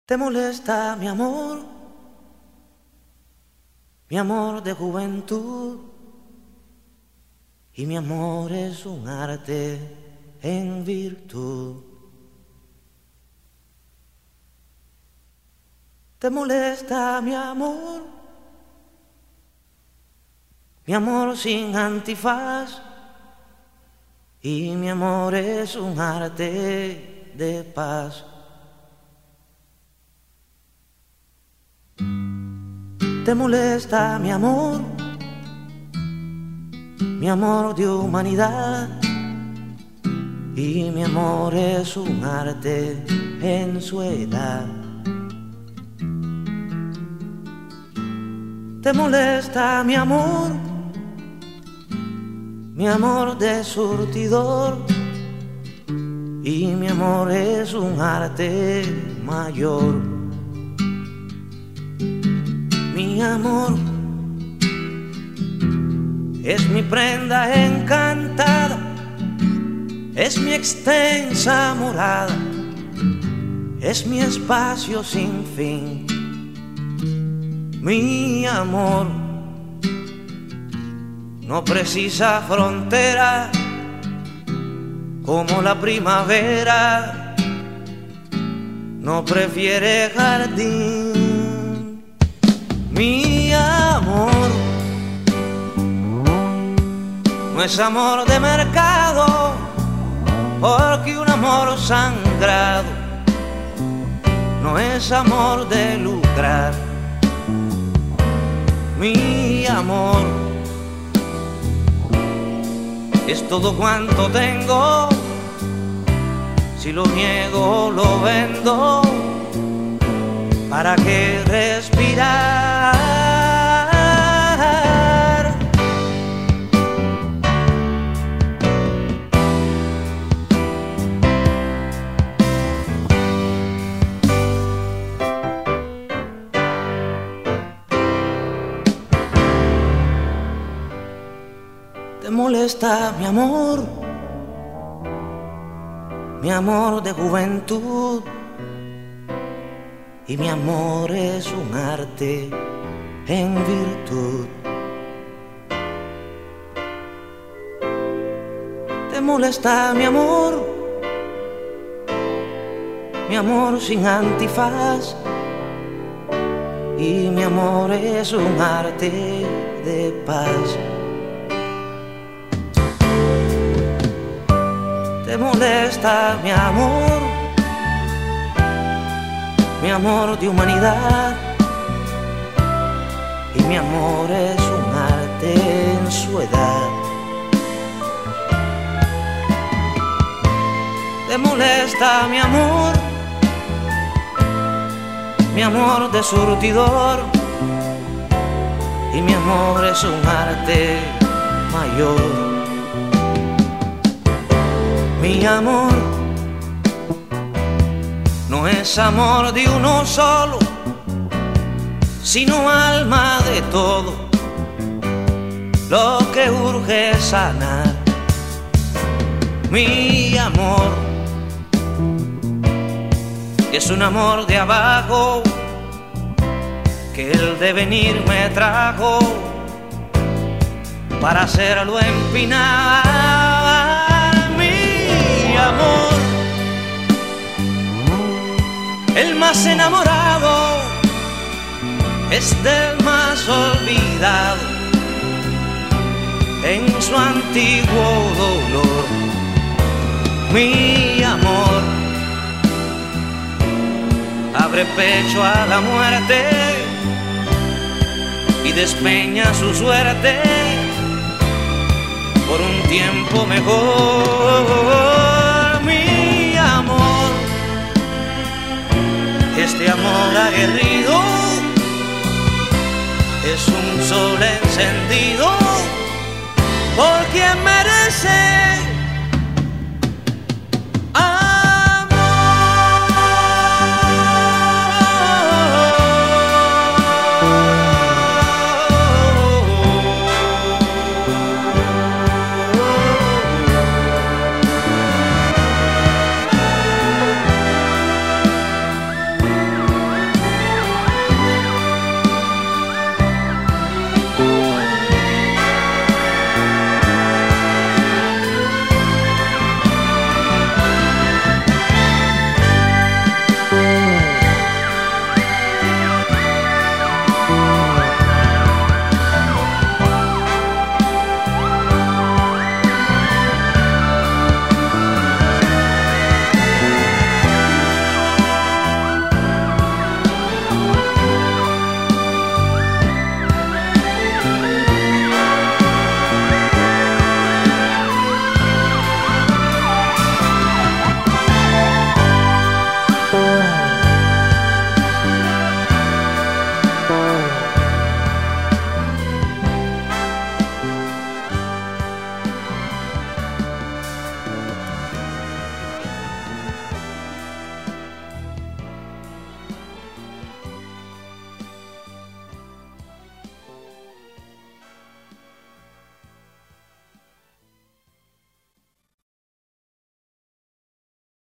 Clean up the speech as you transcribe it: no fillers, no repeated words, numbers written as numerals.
¿Te molesta mi amor de juventud? Y mi amor es un arte en virtud. ¿Te molesta mi amor sin antifaz? Y mi amor es un arte de paz. ¿Te molesta mi amor de humanidad? Y mi amor es un arte en su edad. ¿Te molesta mi amor de surtidor? Y mi amor es un arte mayor. Mi amor es mi prenda encantada, es mi extensa morada, es mi espacio sin fin. Mi amor no precisa frontera como la primavera, no prefiere jardín. Mi amor no es amor de mercado, porque un amor sangrado no es amor de lucrar. Mi amor es todo cuanto tengo, si lo niego lo vendo. ¿Para qué respirar? ¿Te molesta mi amor de juventud? Y mi amor es un arte en virtud. ¿Te molesta mi amor sin antifaz? Y mi amor es un arte de paz. ¿Te molesta mi amor de humanidad? Y mi amor es un arte en su edad. ¿Te molesta mi amor de surtidor? Y mi amor es un arte mayor. Mi amor no es amor de uno solo, sino alma de todo, lo que urge es sanar. Mi amor es un amor de abajo, que el devenir me trajo para hacerlo empinar. Mi amor, el más enamorado es del más olvidado en su antiguo dolor. Mi amor abre pecho a la muerte y despeña su suerte por un tiempo mejor. Mi amor, este amor aguerrido es un sol encendido por quien merece